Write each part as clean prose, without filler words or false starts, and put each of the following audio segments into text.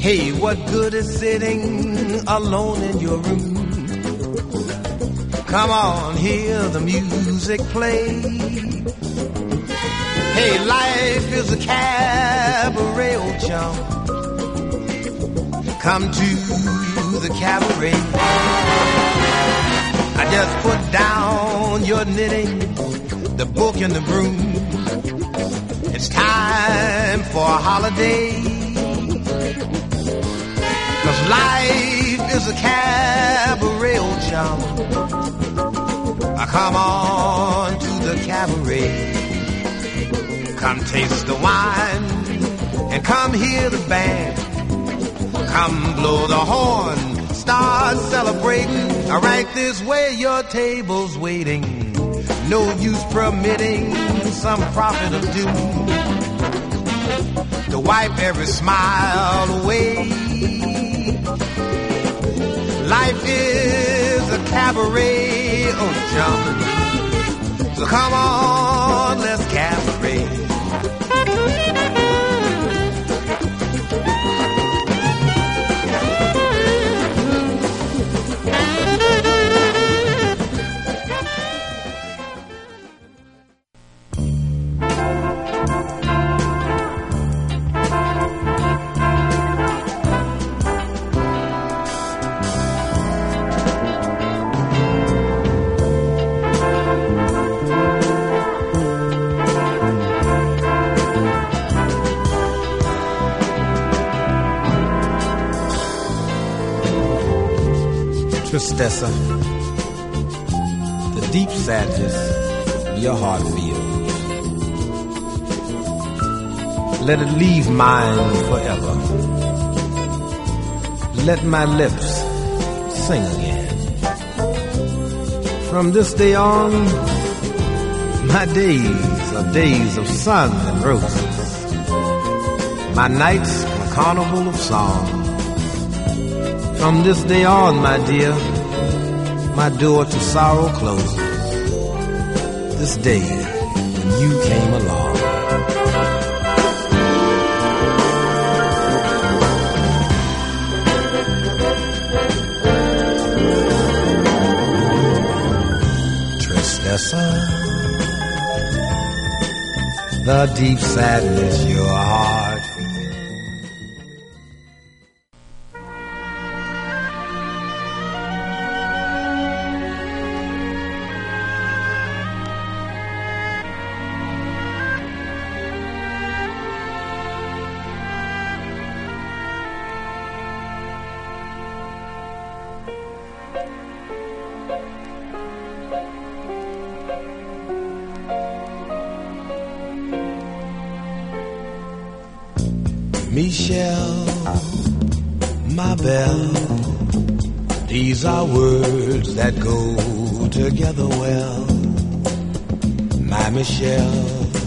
Hey, what good is sitting alone in your room? Come on, hear the music play. Hey, life is a cabaret, old chum. Come to the cabaret. I just put down your knitting, the book and the broom. It's time for a holiday. 'Cause life is a cabaret, old chum. Come on to the cabaret. Come taste the wine and come hear the band. Come blow the horn, start celebrating. Right this way, your table's waiting. No use permitting some prophet of doom to wipe every smile away. Life is a cabaret, oh chum. So come on, let's cabaret. Tristessa, the deep sadness your heart feels, let it leave mine forever. Let my lips sing again. From this day on, my days are days of sun and roses. My nights a carnival of song. From this day on, my dear, my door to sorrow closes. This day when you came along. Tristessa, the deep sadness your heart feels. Michelle, my belle, these are words that go together well. My Michelle,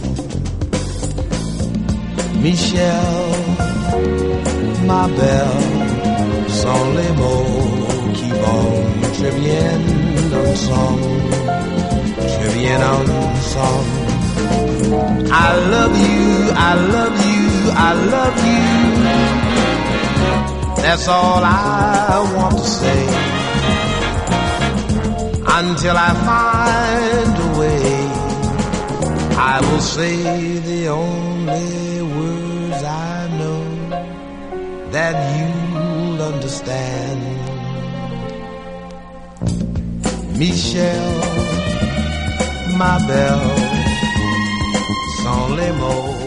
Michelle, ma belle, sans les mots qui vont très bien ensemble, très bien ensemble. I love you, I love you, I love you. That's all I want to say. Until I find a way, I will say the only words I know that you'll understand. Michelle, ma belle, sans les mots